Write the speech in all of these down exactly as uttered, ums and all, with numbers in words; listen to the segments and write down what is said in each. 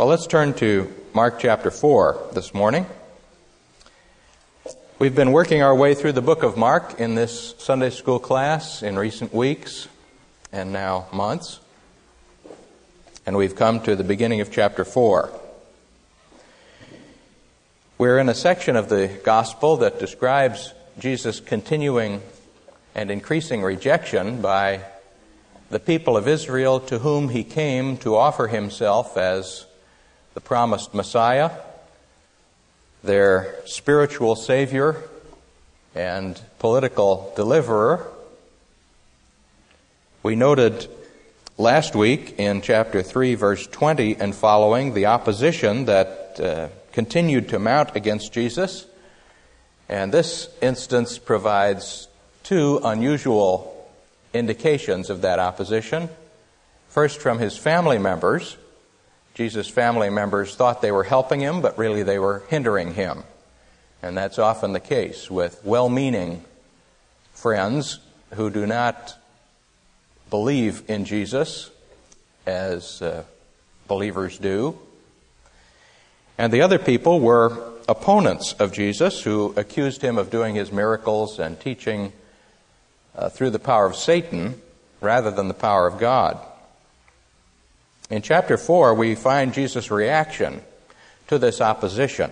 Well, let's turn to Mark chapter four this morning. We've been working our way through the book of Mark in this Sunday school class in recent weeks and now months. And we've come to the beginning of chapter four. We're in a section of the gospel that describes Jesus' continuing and increasing rejection by the people of Israel to whom he came to offer himself as the promised Messiah, their spiritual Savior and political deliverer. We noted last week in chapter three, verse twenty and following, the opposition that uh, continued to mount against Jesus. And this instance provides two unusual indications of that opposition. First, from his family members. Jesus' family members thought they were helping him, but really they were hindering him. And that's often the case with well-meaning friends who do not believe in Jesus as uh, believers do. And the other people were opponents of Jesus who accused him of doing his miracles and teaching uh, through the power of Satan rather than the power of God. In chapter four, we find Jesus' reaction to this opposition.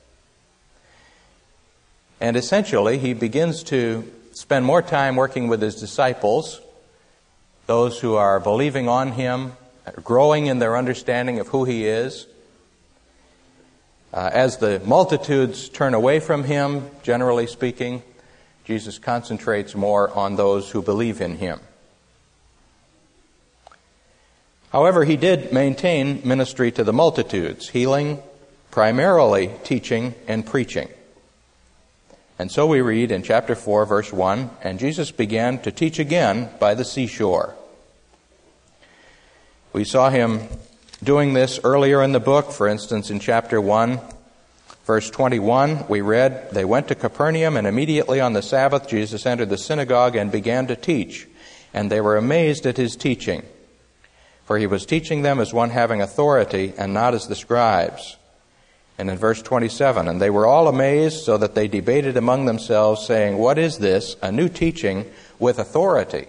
And essentially, he begins to spend more time working with his disciples, those who are believing on him, growing in their understanding of who he is. Uh, as the multitudes turn away from him, generally speaking, Jesus concentrates more on those who believe in him. However, he did maintain ministry to the multitudes, healing, primarily teaching and preaching. And so we read in chapter four, verse one, "And Jesus began to teach again by the seashore." We saw him doing this earlier in the book. For instance, in chapter one, verse twenty-one, we read, "They went to Capernaum, and immediately on the Sabbath Jesus entered the synagogue and began to teach. And they were amazed at his teaching. For he was teaching them as one having authority and not as the scribes." And in verse twenty-seven, "And they were all amazed so that they debated among themselves, saying, 'What is this? A new teaching with authority?'"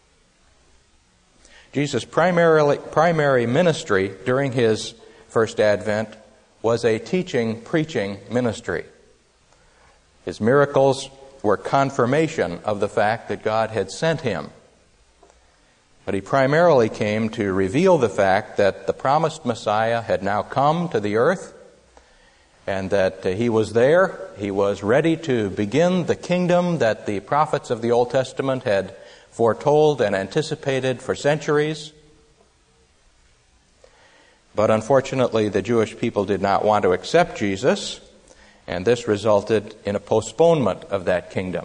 Jesus' primarily, primary ministry during his first advent was a teaching, preaching ministry. His miracles were confirmation of the fact that God had sent him. But he primarily came to reveal the fact that the promised Messiah had now come to the earth and that he was there. He was ready to begin the kingdom that the prophets of the Old Testament had foretold and anticipated for centuries. But unfortunately, the Jewish people did not want to accept Jesus, and this resulted in a postponement of that kingdom.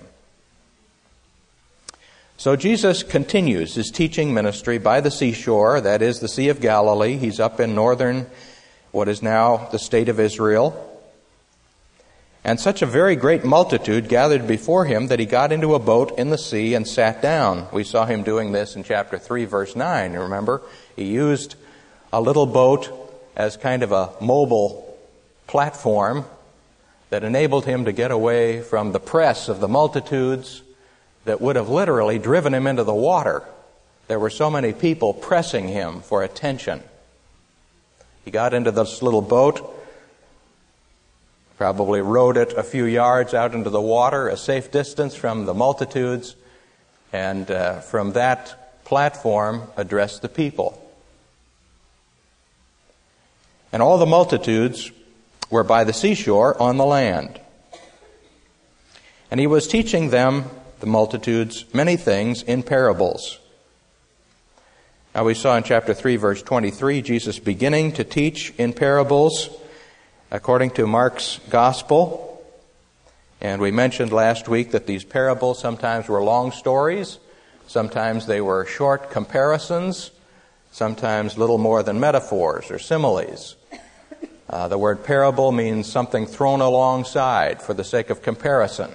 So Jesus continues his teaching ministry by the seashore, that is the Sea of Galilee. He's up in northern, what is now the state of Israel. And such a very great multitude gathered before him that he got into a boat in the sea and sat down. We saw him doing this in chapter three, verse nine. Remember, he used a little boat as kind of a mobile platform that enabled him to get away from the press of the multitudes that would have literally driven him into the water. There were so many people pressing him for attention. He got into this little boat, probably rowed it a few yards out into the water, a safe distance from the multitudes, and uh, from that platform addressed the people. And all the multitudes were by the seashore on the land. And he was teaching them, the multitudes, many things in parables. Now we saw in chapter three, verse twenty-three, Jesus beginning to teach in parables according to Mark's gospel. And we mentioned last week that these parables sometimes were long stories, sometimes they were short comparisons, sometimes little more than metaphors or similes. Uh, the word parable means something thrown alongside for the sake of comparison.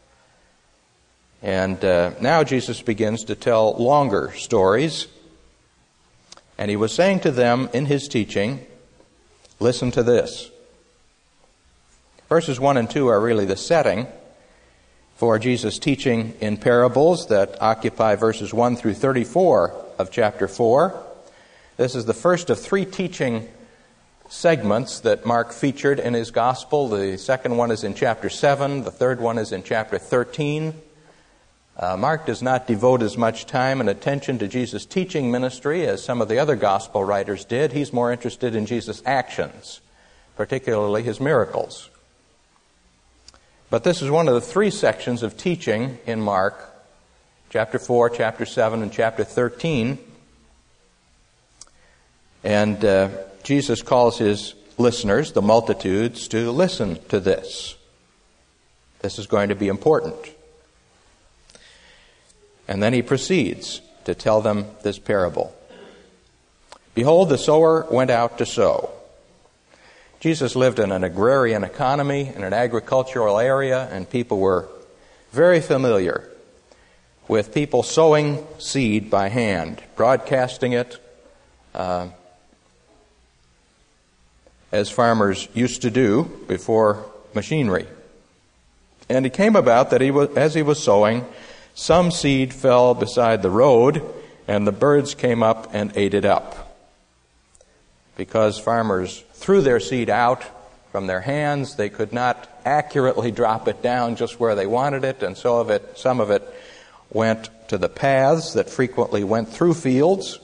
And uh, now Jesus begins to tell longer stories. And he was saying to them in his teaching, Listen to this. Verses one and two are really the setting for Jesus' teaching in parables that occupy verses one through thirty-four of chapter four. This is the first of three teaching segments that Mark featured in his gospel. The second one is in chapter seven. The third one is in chapter thirteen. Uh, Mark does not devote as much time and attention to Jesus' teaching ministry as some of the other gospel writers did. He's more interested in Jesus' actions, particularly his miracles. But this is one of the three sections of teaching in Mark, chapter four, chapter seven, and chapter thirteen. And uh, Jesus calls his listeners, the multitudes, to listen to this. This is going to be important. And then he proceeds to tell them this parable. Behold, the sower went out to sow. Jesus lived in an agrarian economy, in an agricultural area, and people were very familiar with people sowing seed by hand, broadcasting it, uh, as farmers used to do before machinery. And it came about that he was, as he was sowing, some seed fell beside the road, and the birds came up and ate it up. Because farmers threw their seed out from their hands, they could not accurately drop it down just where they wanted it, and so of it, some of it went to the paths that frequently went through fields.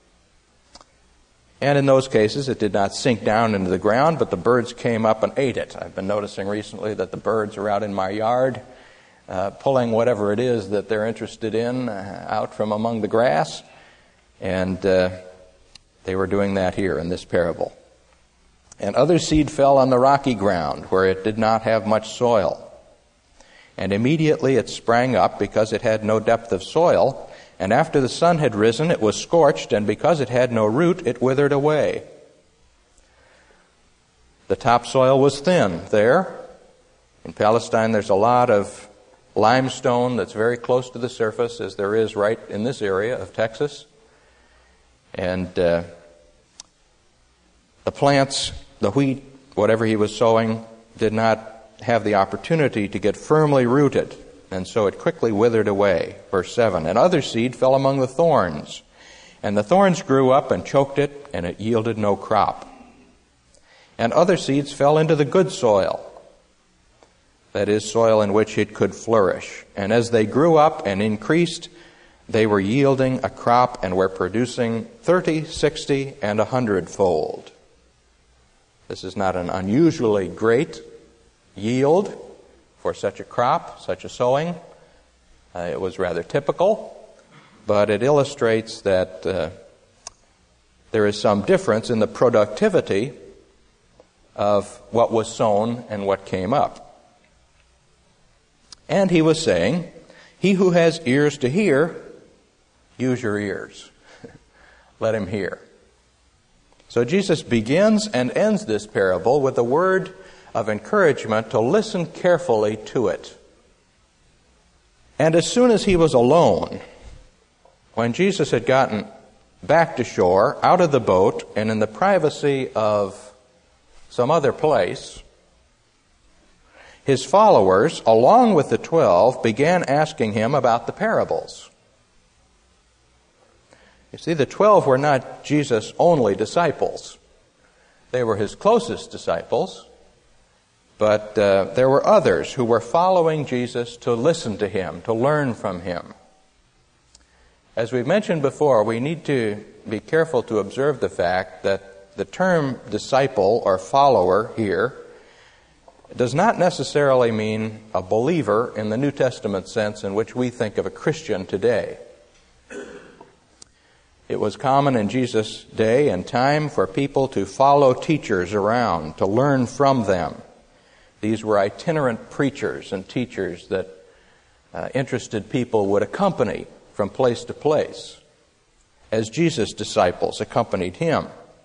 And in those cases, it did not sink down into the ground, but the birds came up and ate it. I've been noticing recently that the birds are out in my yard, uh, pulling whatever it is that they're interested in uh, out from among the grass. And uh, they were doing that here in this parable. And other seed fell on the rocky ground, where it did not have much soil. And immediately it sprang up, because it had no depth of soil. And after the sun had risen, it was scorched, and because it had no root, it withered away. The topsoil was thin there. In Palestine, there's a lot of limestone that's very close to the surface, as there is right in this area of Texas. And uh, the plants, the wheat, whatever he was sowing, did not have the opportunity to get firmly rooted. And so it quickly withered away. Verse seven, and other seed fell among the thorns. And the thorns grew up and choked it, and it yielded no crop. And other seeds fell into the good soil. That is, soil in which it could flourish. And as they grew up and increased, they were yielding a crop and were producing thirty, sixty, and a hundredfold. This is not an unusually great yield for such a crop, such a sowing. Uh, it was rather typical, but it illustrates that uh, there is some difference in the productivity of what was sown and what came up. And he was saying, he who has ears to hear, use your ears. Let him hear. So Jesus begins and ends this parable with a word of encouragement to listen carefully to it. And as soon as he was alone, when Jesus had gotten back to shore, out of the boat, and in the privacy of some other place, his followers, along with the twelve, began asking him about the parables. You see, the twelve were not Jesus' only disciples. They were his closest disciples, but uh, there were others who were following Jesus to listen to him, to learn from him. As we've mentioned before, we need to be careful to observe the fact that the term disciple or follower here does not necessarily mean a believer in the New Testament sense in which we think of a Christian today. It was common in Jesus' day and time for people to follow teachers around, to learn from them. These were itinerant preachers and teachers that uh, interested people would accompany from place to place, as Jesus' disciples accompanied him.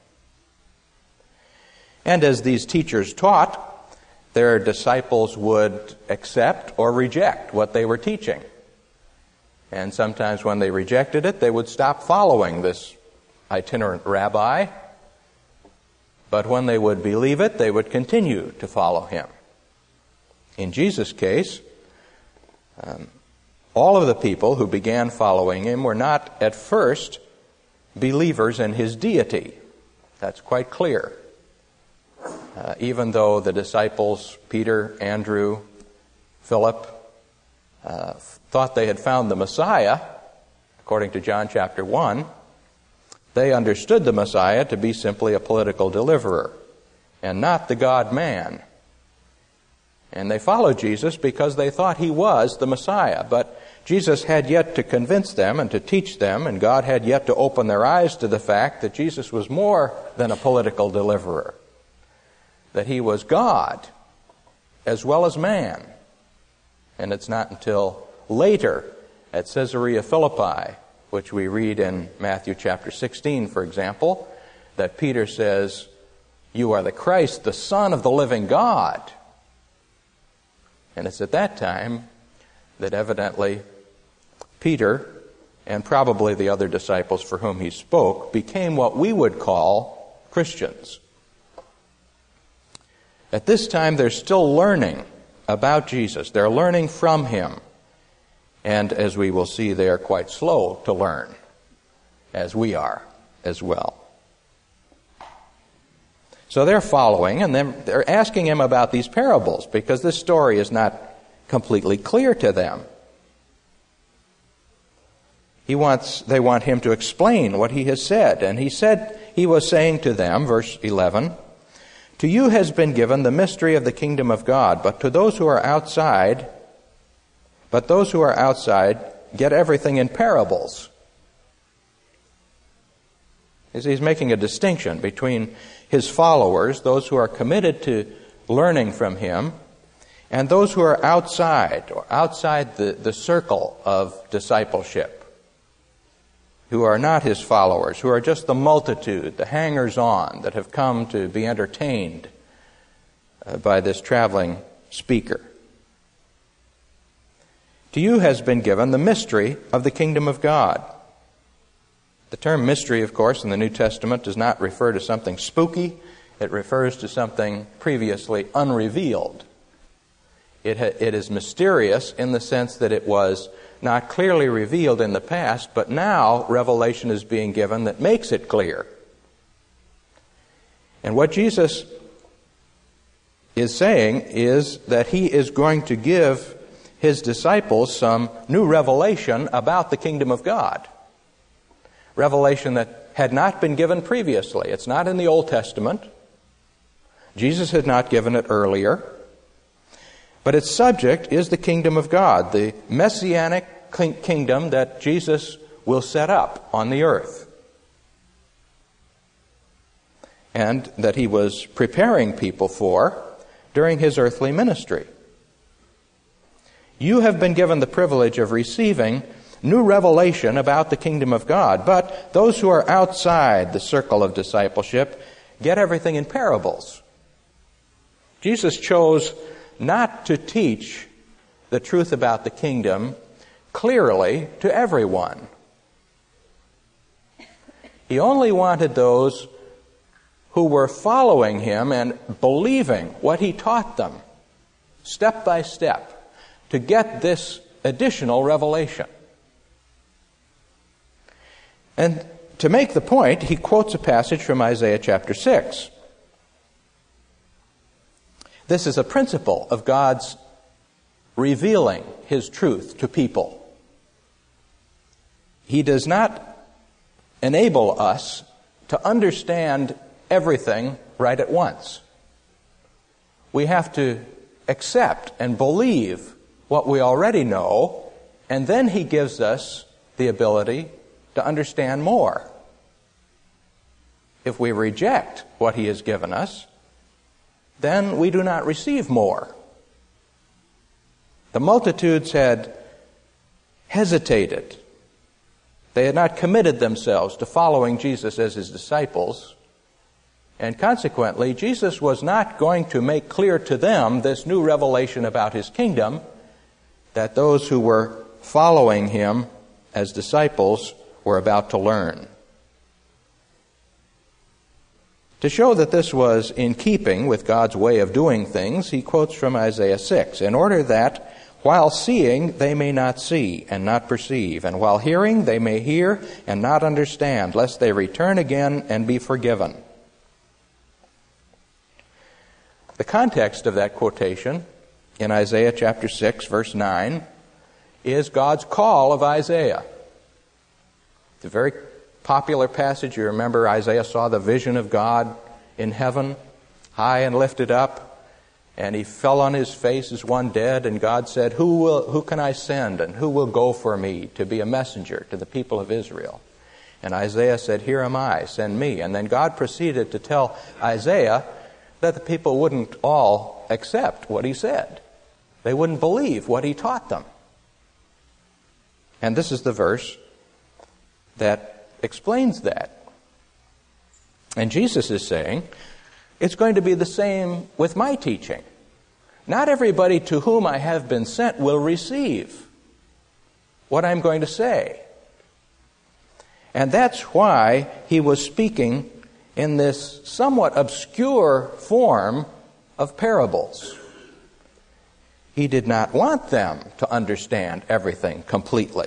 And as these teachers taught, their disciples would accept or reject what they were teaching. And sometimes when they rejected it, they would stop following this itinerant rabbi. but when they would believe it, they would continue to follow him. In Jesus' case, um, all of the people who began following him were not at first believers in his deity. That's quite clear. Uh, even though the disciples, Peter, Andrew, Philip, uh, thought they had found the Messiah, according to John chapter one, they understood the Messiah to be simply a political deliverer and not the God-man. And they followed Jesus because they thought he was the Messiah. But Jesus had yet to convince them and to teach them, and God had yet to open their eyes to the fact that Jesus was more than a political deliverer, that he was God as well as man. And it's not until later at Caesarea Philippi, which we read in Matthew chapter sixteen, for example, that Peter says, "You are the Christ, the Son of the living God." And it's at that time that evidently Peter, and probably the other disciples for whom he spoke, became what we would call Christians. At this time, they're still learning about Jesus. They're learning from him. And as we will see, they are quite slow to learn, as we are as well. So they're following, and then they're asking him about these parables, because this story is not completely clear to them. He wants, they want him to explain what he has said. And he said, he was saying to them, verse eleven, "To you has been given the mystery of the kingdom of God, but to those who are outside, but those who are outside get everything in parables." He's making a distinction between his followers, those who are committed to learning from him, and those who are outside, or outside the, the circle of discipleship, who are not his followers, who are just the multitude, the hangers-on that have come to be entertained uh, by this traveling speaker. To you has been given the mystery of the kingdom of God. The term mystery, of course, in the New Testament does not refer to something spooky. It refers to something previously unrevealed. It, ha- it is mysterious in the sense that it was not clearly revealed in the past, but now revelation is being given that makes it clear. And what Jesus is saying is that he is going to give his disciples some new revelation about the kingdom of God. Revelation that had not been given previously. It's not in the Old Testament. Jesus had not given it earlier. But its subject is the kingdom of God, the messianic kingdom that Jesus will set up on the earth, and that he was preparing people for during his earthly ministry. You have been given the privilege of receiving new revelation about the kingdom of God, but those who are outside the circle of discipleship get everything in parables. Jesus chose not to teach the truth about the kingdom clearly to everyone. He only wanted those who were following him and believing what he taught them, step by step, to get this additional revelation. And to make the point, he quotes a passage from Isaiah chapter six. This is a principle of God's revealing his truth to people. He does not enable us to understand everything right at once. We have to accept and believe what we already know, and then he gives us the ability to understand more. If we reject what he has given us, then we do not receive more. The multitudes had hesitated. They had not committed themselves to following Jesus as his disciples, and consequently, Jesus was not going to make clear to them this new revelation about his kingdom that those who were following him as disciples were about to learn. To show that this was in keeping with God's way of doing things, he quotes from Isaiah six, in order that while seeing they may not see and not perceive, and while hearing they may hear and not understand, lest they return again and be forgiven. The context of that quotation in Isaiah chapter six, verse nine, is God's call of Isaiah. It's a very popular passage. You remember Isaiah saw the vision of God in heaven, high and lifted up, and he fell on his face as one dead, and God said, Who will, who can I send, and who will go for me to be a messenger to the people of Israel? And Isaiah said, Here am I, send me. And then God proceeded to tell Isaiah that the people wouldn't all accept what he said. They wouldn't believe what he taught them. And this is the verse that explains that. And Jesus is saying, it's going to be the same with my teaching. Not everybody to whom I have been sent will receive what I'm going to say. And that's why he was speaking in this somewhat obscure form of parables. He did not want them to understand everything completely.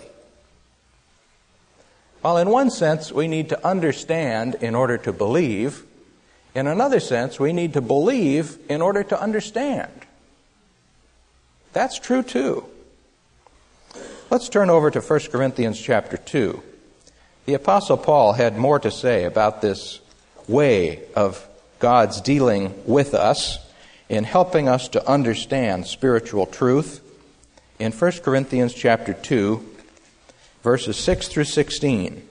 While in one sense we need to understand in order to believe, in another sense we need to believe in order to understand. That's true too. Let's turn over to First Corinthians chapter two. The Apostle Paul had more to say about this way of God's dealing with us in helping us to understand spiritual truth in First Corinthians chapter two, verses six through sixteen.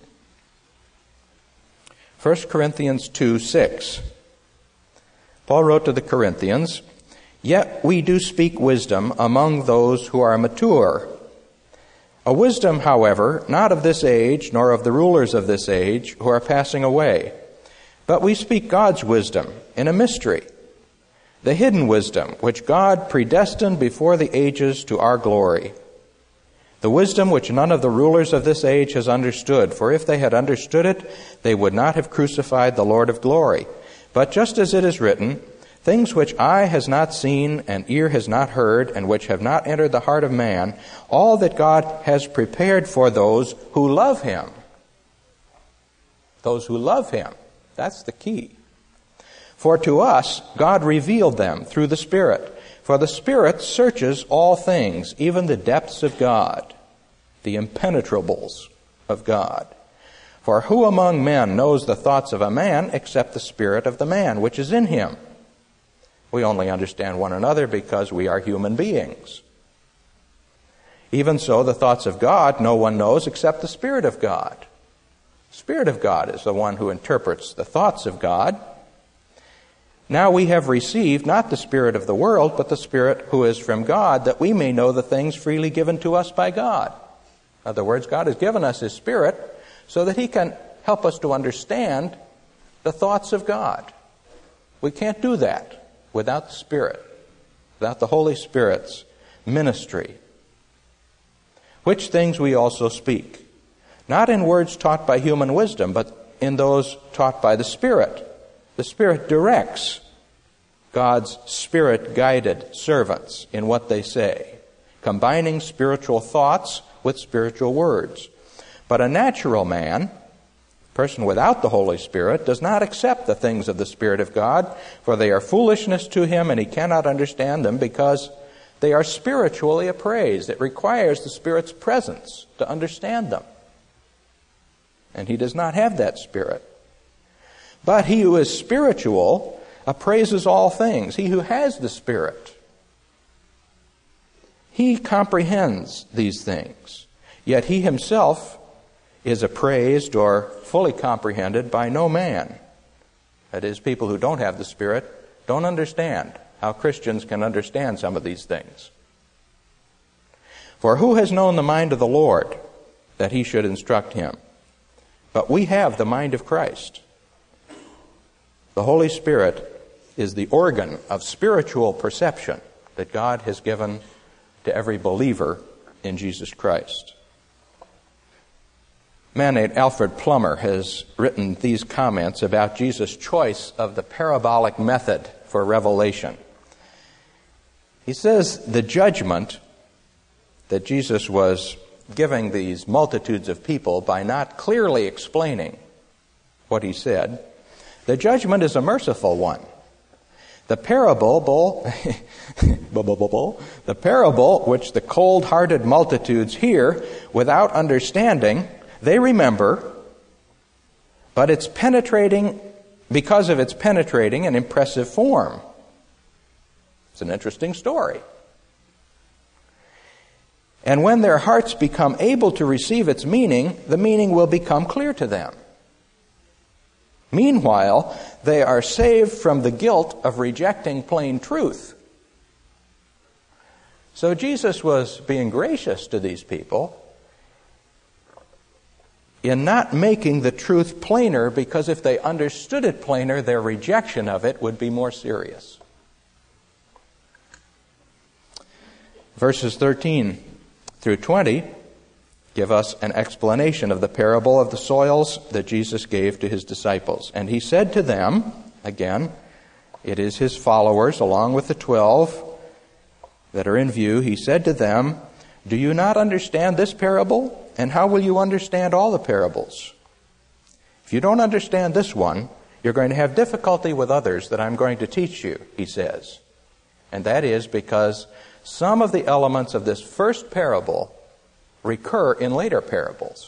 First Corinthians two, six. Paul wrote to the Corinthians, Yet we do speak wisdom among those who are mature. A wisdom, however, not of this age, nor of the rulers of this age, who are passing away. But we speak God's wisdom in a mystery, the hidden wisdom which God predestined before the ages to our glory. The wisdom which none of the rulers of this age has understood, for if they had understood it, they would not have crucified the Lord of glory. But just as it is written, things which eye has not seen and ear has not heard, and which have not entered the heart of man, all that God has prepared for those who love him. Those who love him. That's the key. For to us God revealed them through the Spirit. For the Spirit searches all things, even the depths of God, the impenetrables of God. For who among men knows the thoughts of a man except the spirit of the man which is in him? We only understand one another because we are human beings. Even so, the thoughts of God no one knows except the Spirit of God. The Spirit of God is the one who interprets the thoughts of God. Now we have received not the spirit of the world, but the Spirit who is from God, that we may know the things freely given to us by God. In other words, God has given us His Spirit so that He can help us to understand the thoughts of God. We can't do that without the Spirit, without the Holy Spirit's ministry. Which things we also speak, not in words taught by human wisdom, but in those taught by the Spirit. The Spirit directs God's Spirit-guided servants in what they say, combining spiritual thoughts with spiritual words. But a natural man, a person without the Holy Spirit, does not accept the things of the Spirit of God, for they are foolishness to him, and he cannot understand them because they are spiritually appraised. It requires the Spirit's presence to understand them. And he does not have that Spirit. But he who is spiritual appraises all things. He who has the Spirit, he comprehends these things. Yet he himself is appraised or fully comprehended by no man. That is, people who don't have the Spirit don't understand how Christians can understand some of these things. For who has known the mind of the Lord, that he should instruct him? But we have the mind of Christ. The Holy Spirit is the organ of spiritual perception that God has given to every believer in Jesus Christ. man named Alfred Plummer has written these comments about Jesus' choice of the parabolic method for revelation. He says the judgment that Jesus was giving these multitudes of people by not clearly explaining what he said, the judgment is a merciful one. The parable, the parable which the cold-hearted multitudes hear without understanding, they remember, but it's penetrating because of its penetrating and impressive form. It's an interesting story. And when their hearts become able to receive its meaning, the meaning will become clear to them. Meanwhile, they are saved from the guilt of rejecting plain truth. So Jesus was being gracious to these people in not making the truth plainer, because if they understood it plainer, their rejection of it would be more serious. Verses thirteen through twenty give us an explanation of the parable of the soils that Jesus gave to his disciples. And he said to them, again, it is his followers along with the twelve that are in view. He said to them, do you not understand this parable? And how will you understand all the parables? If you don't understand this one, you're going to have difficulty with others that I'm going to teach you, he says. And that is because some of the elements of this first parable recur in later parables.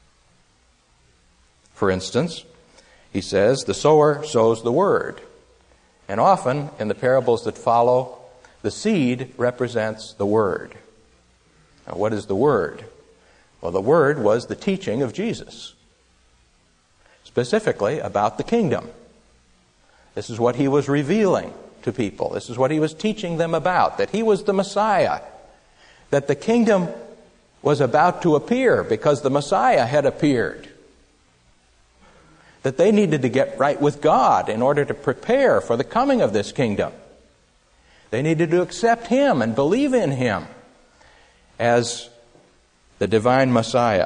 For instance, he says, the sower sows the word. And often, in the parables that follow, the seed represents the word. Now, what is the word? Well, the word was the teaching of Jesus, specifically about the kingdom. This is what he was revealing to people. This is what he was teaching them about, that he was the Messiah, that the kingdom was about to appear because the Messiah had appeared, that they needed to get right with God in order to prepare for the coming of this kingdom. They needed to accept him and believe in him as the divine Messiah.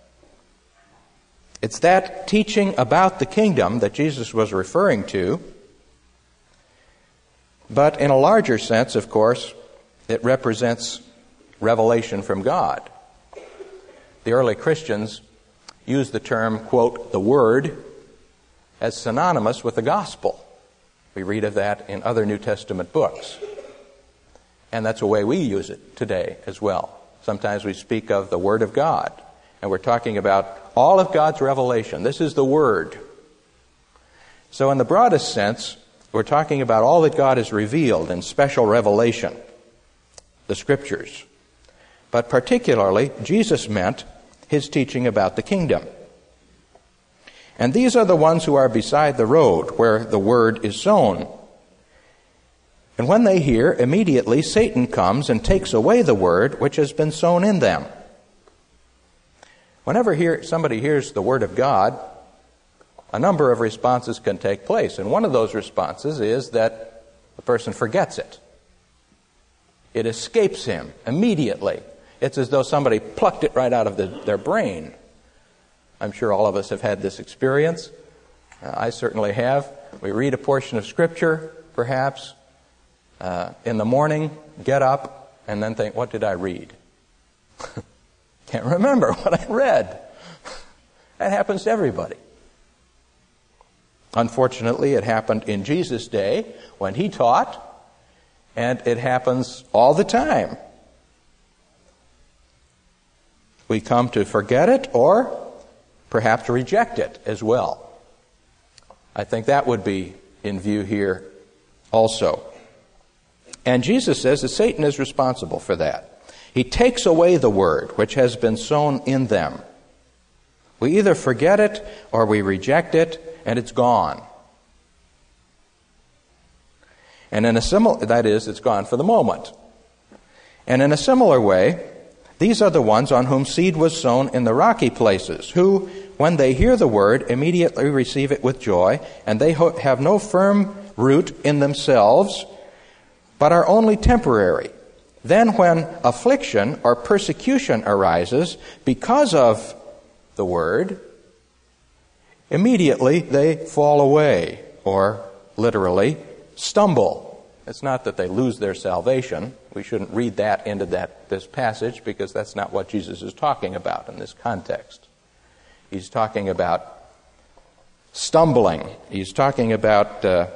It's that teaching about the kingdom that Jesus was referring to. But in a larger sense, of course, it represents revelation from God. The early Christians used the term, quote, the Word, as synonymous with the gospel. We read of that in other New Testament books. And that's the way we use it today as well. Sometimes we speak of the Word of God, and we're talking about all of God's revelation. This is the Word. So in the broadest sense, we're talking about all that God has revealed in special revelation, the Scriptures. But particularly, Jesus meant his teaching about the kingdom. And these are the ones who are beside the road, where the word is sown. And when they hear, immediately Satan comes and takes away the word which has been sown in them. Whenever hear, somebody hears the word of God, a number of responses can take place. And one of those responses is that the person forgets it. It escapes him immediately. It's as though somebody plucked it right out of the, their brain. I'm sure all of us have had this experience. Uh, I certainly have. We read a portion of Scripture, perhaps, uh, in the morning, get up, and then think, what did I read? Can't remember what I read. That happens to everybody. Unfortunately, it happened in Jesus' day when he taught, and it happens all the time. We come to forget it or perhaps reject it as well. I think that would be in view here also. And Jesus says that Satan is responsible for that. He takes away the word which has been sown in them. We either forget it or we reject it, and it's gone. And in a similar, that is, it's gone for the moment. And in a similar way, these are the ones on whom seed was sown in the rocky places, who, when they hear the word, immediately receive it with joy, and they ho- have no firm root in themselves, but are only temporary. Then when affliction or persecution arises because of the Word, immediately they fall away, or literally stumble. It's not that they lose their salvation. We shouldn't read that into that this passage, because that's not what Jesus is talking about in this context. He's talking about stumbling. He's talking about uh,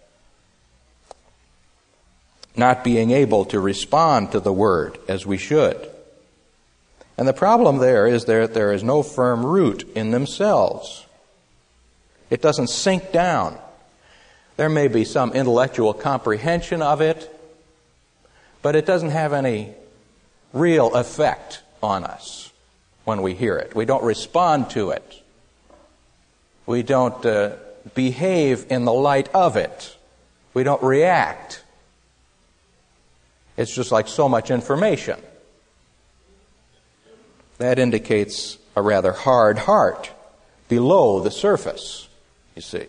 not being able to respond to the Word as we should. And the problem there is that there is no firm root in themselves. It doesn't sink down. There may be some intellectual comprehension of it, but it doesn't have any real effect on us when we hear it. We don't respond to it. We don't uh, behave in the light of it. We don't react. It's just like so much information. That indicates a rather hard heart below the surface, you see.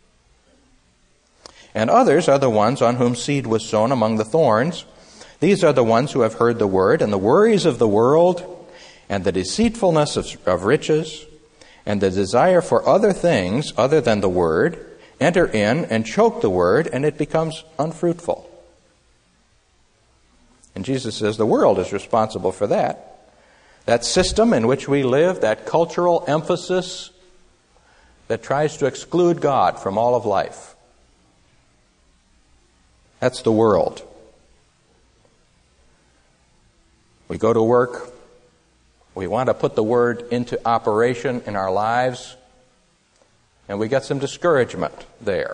And others are the ones on whom seed was sown among the thorns. These are the ones who have heard the word, and the worries of the world, and the deceitfulness of, of riches, and the desire for other things other than the word, enter in and choke the word, and it becomes unfruitful. And Jesus says the world is responsible for that. That system in which we live, that cultural emphasis that tries to exclude God from all of life. That's the world. We go to work. We want to put the word into operation in our lives, and we get some discouragement there.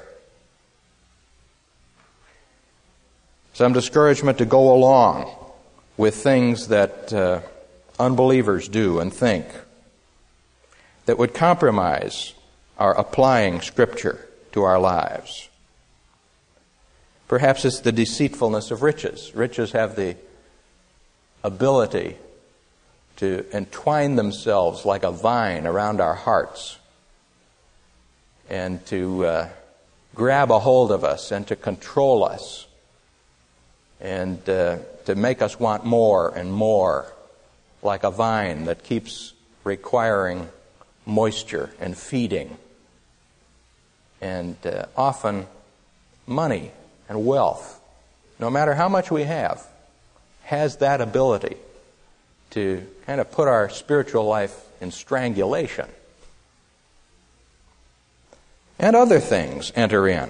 Some discouragement to go along with things that uh, unbelievers do and think that would compromise our applying Scripture to our lives. Perhaps it's the deceitfulness of riches. Riches have the ability to entwine themselves like a vine around our hearts and to uh, grab a hold of us and to control us and uh, to make us want more and more, like a vine that keeps requiring moisture and feeding. And uh, often money and wealth, no matter how much we have, has that ability to kind of put our spiritual life in strangulation. And other things enter in.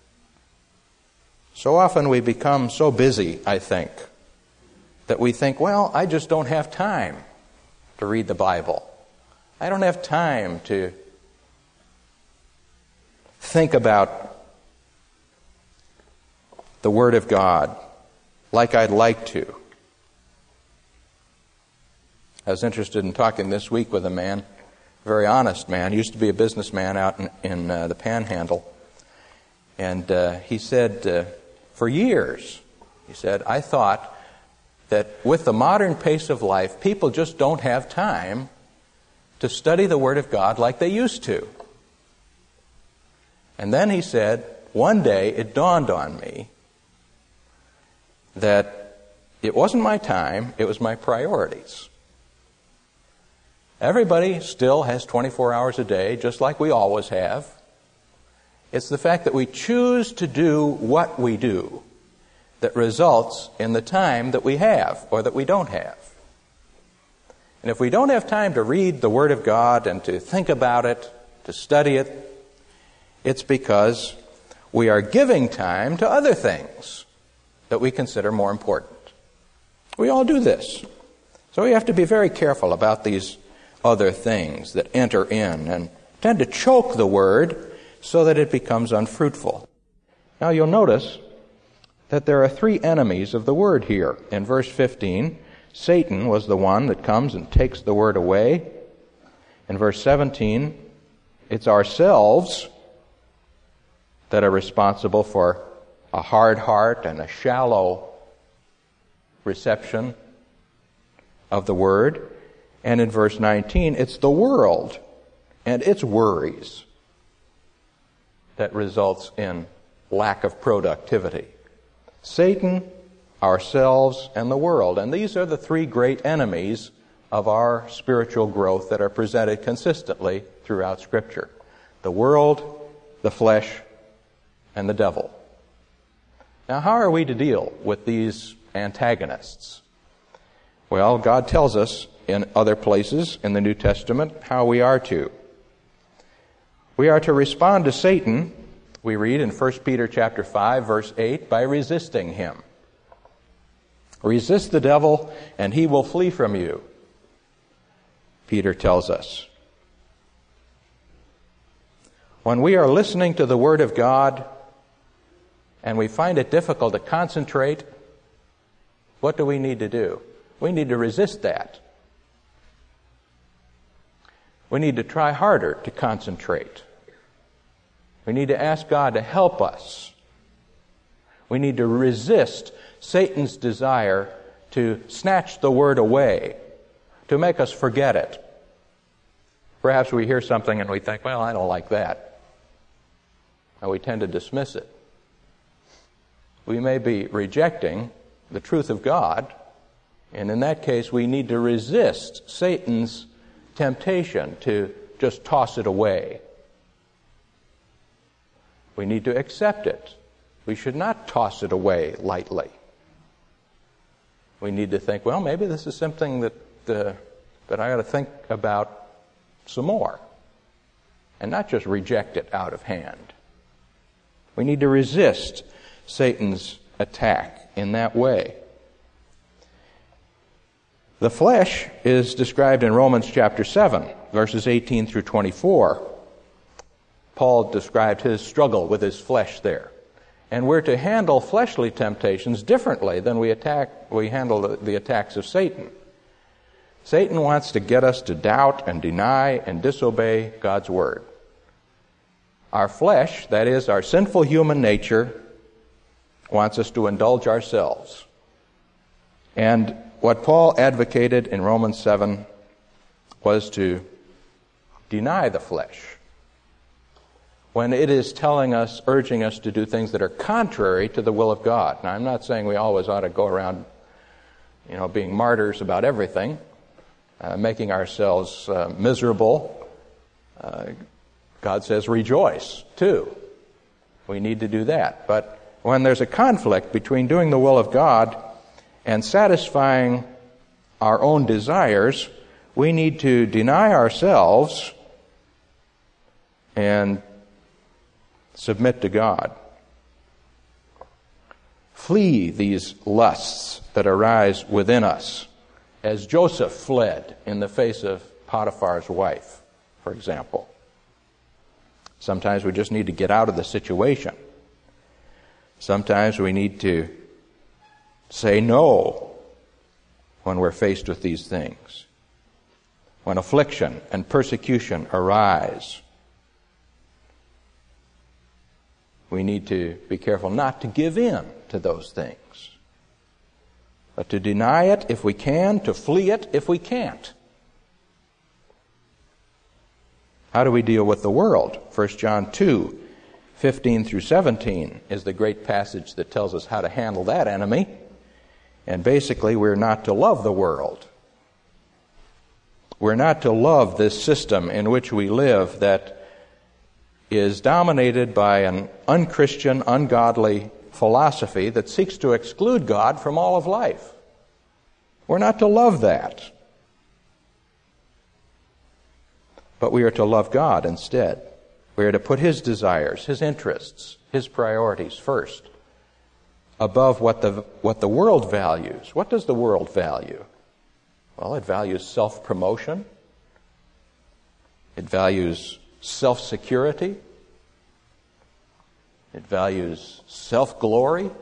So often we become so busy, I think, that we think, well, I just don't have time to read the Bible. I don't have time to think about the Word of God like I'd like to. I was interested in talking this week with a man, a very honest man, used to be a businessman out in, in uh, the Panhandle. And uh, he said, uh, for years, he said, I thought that with the modern pace of life, people just don't have time to study the Word of God like they used to. And then he said, one day it dawned on me that it wasn't my time, it was my priorities. Everybody still has twenty-four hours a day, just like we always have. It's the fact that we choose to do what we do that results in the time that we have or that we don't have. And if we don't have time to read the Word of God and to think about it, to study it, it's because we are giving time to other things that we consider more important. We all do this. So we have to be very careful about these other things that enter in and tend to choke the Word so that it becomes unfruitful. Now you'll notice that there are three enemies of the Word here. In verse fifteen, Satan was the one that comes and takes the Word away. In verse seventeen, it's ourselves that are responsible for a hard heart and a shallow reception of the Word. And in verse nineteen, it's the world and its worries that results in lack of productivity. Satan, ourselves, and the world. And these are the three great enemies of our spiritual growth that are presented consistently throughout Scripture. The world, the flesh, and the devil. Now, how are we to deal with these antagonists? Well, God tells us in other places in the New Testament how we are to. We are to respond to Satan, we read in First Peter chapter five, verse eight, by resisting him. Resist the devil, and he will flee from you, Peter tells us. When we are listening to the Word of God and we find it difficult to concentrate, what do we need to do? We need to resist that. We need to try harder to concentrate. We need to ask God to help us. We need to resist Satan's desire to snatch the Word away, to make us forget it. Perhaps we hear something and we think, well, I don't like that. And we tend to dismiss it. We may be rejecting the truth of God, and in that case we need to resist Satan's temptation to just toss it away. We need to accept it. We should not toss it away lightly. We need to think, well, maybe this is something that uh, that I ought to think about some more, and not just reject it out of hand. We need to resist Satan's attack in that way. The flesh is described in Romans chapter seven, verses eighteen through twenty-four. Paul described his struggle with his flesh there. And we're to handle fleshly temptations differently than we attack we handle the, the attacks of Satan. Satan wants to get us to doubt and deny and disobey God's word. Our flesh, that is, our sinful human nature, wants us to indulge ourselves. And what Paul advocated in Romans seven was to deny the flesh when it is telling us, urging us to do things that are contrary to the will of God. Now, I'm not saying we always ought to go around, you know, being martyrs about everything, uh, making ourselves uh, miserable. Uh, God says rejoice, too. We need to do that. But when there's a conflict between doing the will of God and satisfying our own desires, we need to deny ourselves and submit to God. Flee these lusts that arise within us, as Joseph fled in the face of Potiphar's wife, for example. Sometimes we just need to get out of the situation. Sometimes we need to say no when we're faced with these things. When affliction and persecution arise, we need to be careful not to give in to those things, but to deny it if we can, to flee it if we can't. How do we deal with the world? First John two, fifteen through seventeen is the great passage that tells us how to handle that enemy. And basically, we're not to love the world. We're not to love this system in which we live that is dominated by an unchristian, ungodly philosophy that seeks to exclude God from all of life. We're not to love that. But we are to love God instead. We are to put His desires, His interests, His priorities first, above what the what the world values. What does the world value? Well, it values self-promotion. It values self-security. It values self-glory.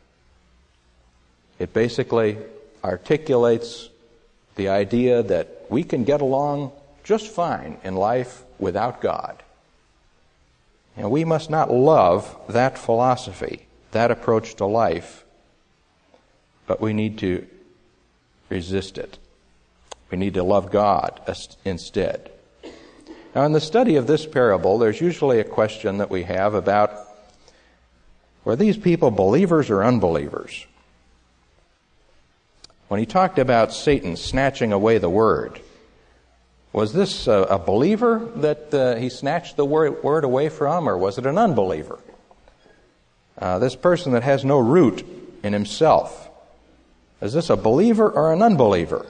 It basically articulates the idea that we can get along just fine in life without God. And we must not love that philosophy, that approach to life, but we need to resist it. We need to love God instead. Now, in the study of this parable, there's usually a question that we have about, were these people believers or unbelievers? when he talked about Satan snatching away the word, was this a, a believer that uh, he snatched the word, word away from, or was it an unbeliever? Uh, this person that has no root in himself, is this a believer or an unbeliever?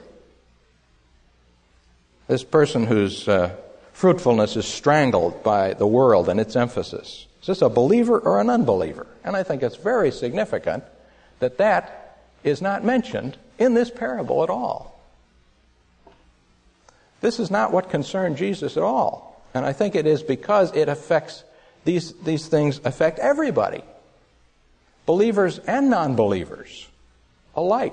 This person whose uh, fruitfulness is strangled by the world and its emphasis, is this a believer or an unbeliever? And I think it's very significant that that is not mentioned in this parable at all. This is not what concerned Jesus at all. And I think it is because it affects, these, these things affect everybody, believers and non-believers alike.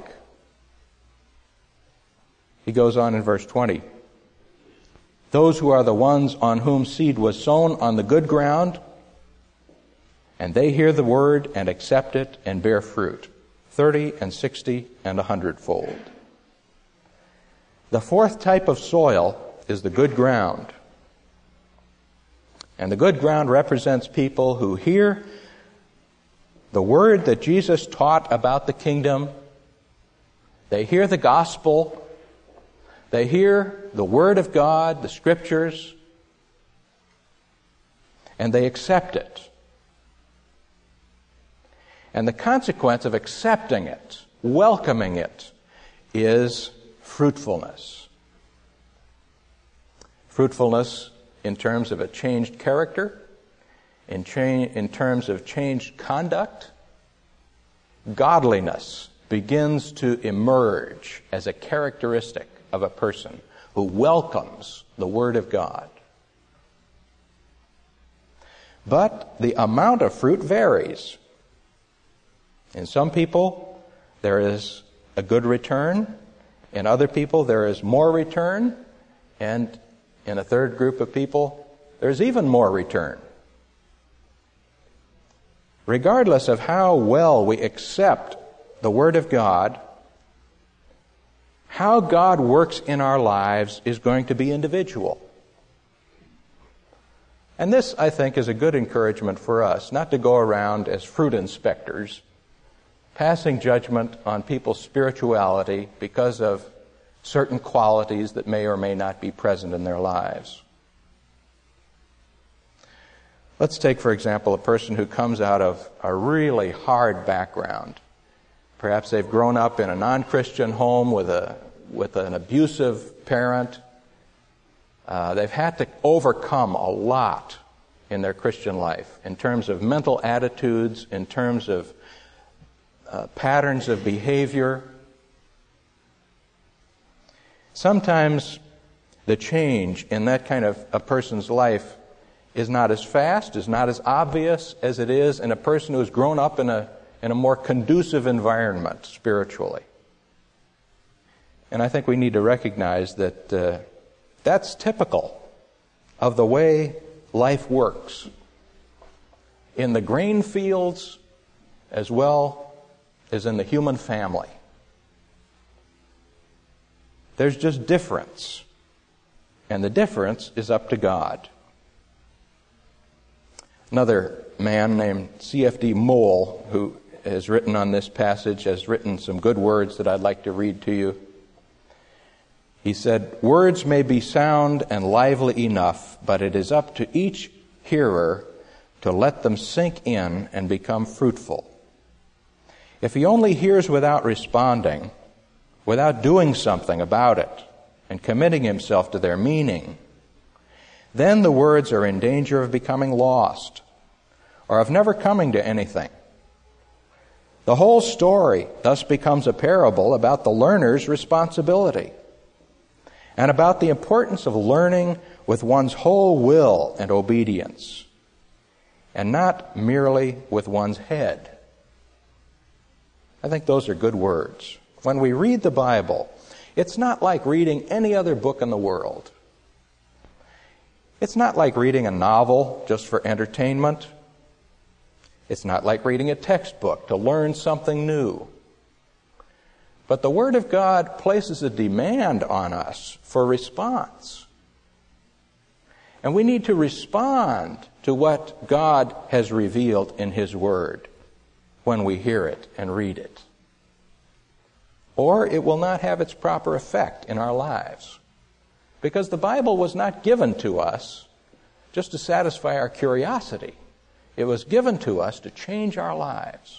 He goes on in verse twenty. Those who are the ones on whom seed was sown on the good ground, and they hear the word and accept it and bear fruit, thirty and sixty and a hundredfold. The fourth type of soil is the good ground. And the good ground represents people who hear the word that Jesus taught about the kingdom. They hear the gospel. They hear the word of God, the scriptures, and they accept it. And the consequence of accepting it, welcoming it, is fruitfulness. Fruitfulness in terms of a changed character, in, cha- in terms of changed conduct. Godliness begins to emerge as a characteristic of a person who welcomes the Word of God. But the amount of fruit varies. In some people, there is a good return. In other people, there is more return. And in a third group of people, there's even more return. Regardless of how well we accept the Word of God, how God works in our lives is going to be individual. And this, I think, is a good encouragement for us, not to go around as fruit inspectors, passing judgment on people's spirituality because of certain qualities that may or may not be present in their lives. Let's take, for example, a person who comes out of a really hard background. Perhaps they've grown up in a non-Christian home with a with an abusive parent. Uh, they've had to overcome a lot in their Christian life in terms of mental attitudes, in terms of uh, patterns of behavior. Sometimes the change in that kind of a person's life is not as fast, is not as obvious as it is in a person who has grown up in a in a more conducive environment spiritually. And I think we need to recognize that uh, that's typical of the way life works in the grain fields as well as in the human family. There's just difference, and the difference is up to God. Another man named C F D Moule, who has written on this passage, has written some good words that I'd like to read to you. He said, "Words may be sound and lively enough, but it is up to each hearer to let them sink in and become fruitful. If he only hears without responding, without doing something about it and committing himself to their meaning, then the words are in danger of becoming lost or of never coming to anything. The whole story thus becomes a parable about the learner's responsibility and about the importance of learning with one's whole will and obedience, and not merely with one's head." I think those are good words. When we read the Bible, it's not like reading any other book in the world. It's not like reading a novel just for entertainment. It's not like reading a textbook to learn something new. But the Word of God places a demand on us for response. And we need to respond to what God has revealed in His Word when we hear it and read it. or it will not have its proper effect in our lives. Because the Bible was not given to us just to satisfy our curiosity. It was given to us to change our lives.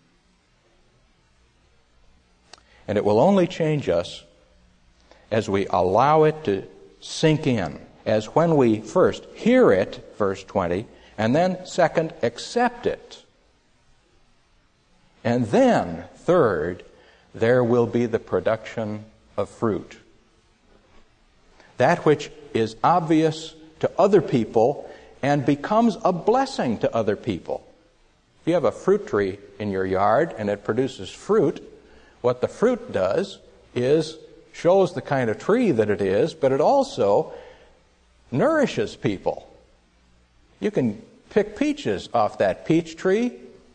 And it will only change us as we allow it to sink in, as when we first hear it, verse twenty, and then second, accept it. And then, third, there will be the production of fruit. That which is obvious to other people and becomes a blessing to other people. If you have a fruit tree in your yard and it produces fruit, what the fruit does is shows the kind of tree that it is, but it also nourishes people. You can pick peaches off that peach tree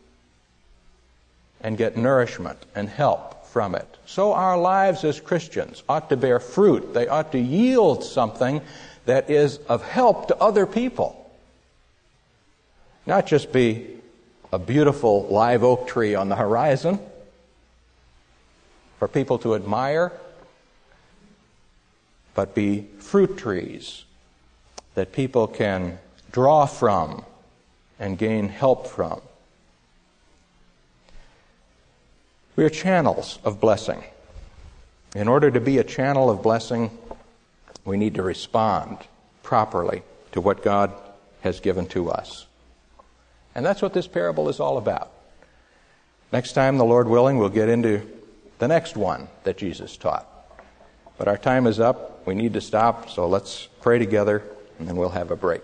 and get nourishment and help from it. So our lives as Christians ought to bear fruit. They ought to yield something that is of help to other people. Not just be a beautiful live oak tree on the horizon for people to admire, but be fruit trees that people can draw from and gain help from. We are channels of blessing. In order to be a channel of blessing, we need to respond properly to what God has given to us. And that's what this parable is all about. Next time, the Lord willing, we'll get into the next one that Jesus taught. But our time is up. We need to stop, so let's pray together, and then we'll have a break.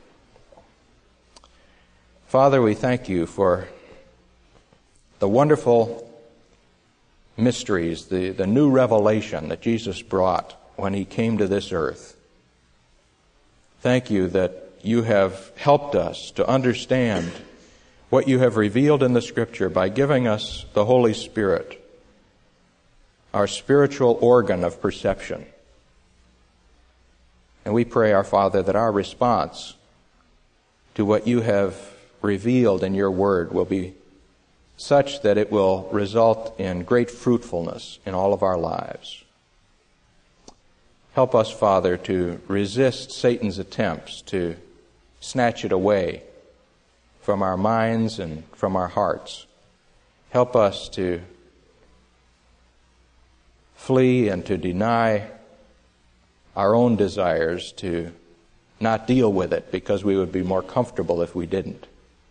Father, we thank you for the wonderful mysteries, the, the new revelation that Jesus brought when he came to this earth. Thank you that you have helped us to understand what you have revealed in the Scripture by giving us the Holy Spirit, our spiritual organ of perception. And we pray, our Father, that our response to what you have revealed in your word will be such that it will result in great fruitfulness in all of our lives. Help us, Father, to resist Satan's attempts to snatch it away from our minds and from our hearts. Help us to flee and to deny our own desires, to not deal with it because we would be more comfortable if we didn't.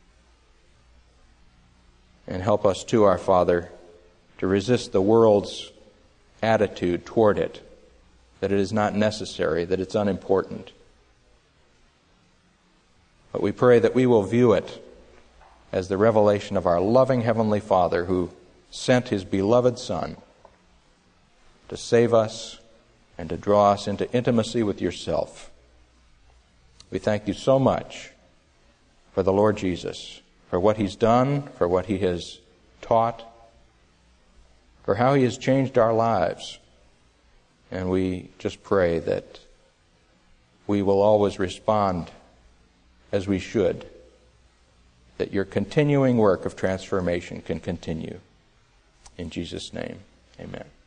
And help us too, our Father, to resist the world's attitude toward it, that it is not necessary, that it's unimportant. But we pray that we will view it as the revelation of our loving Heavenly Father who sent his beloved Son to save us and to draw us into intimacy with yourself. We thank you so much for the Lord Jesus, for what he's done, for what he has taught, for how he has changed our lives. And we just pray that we will always respond as we should, that your continuing work of transformation can continue. In Jesus' name, amen.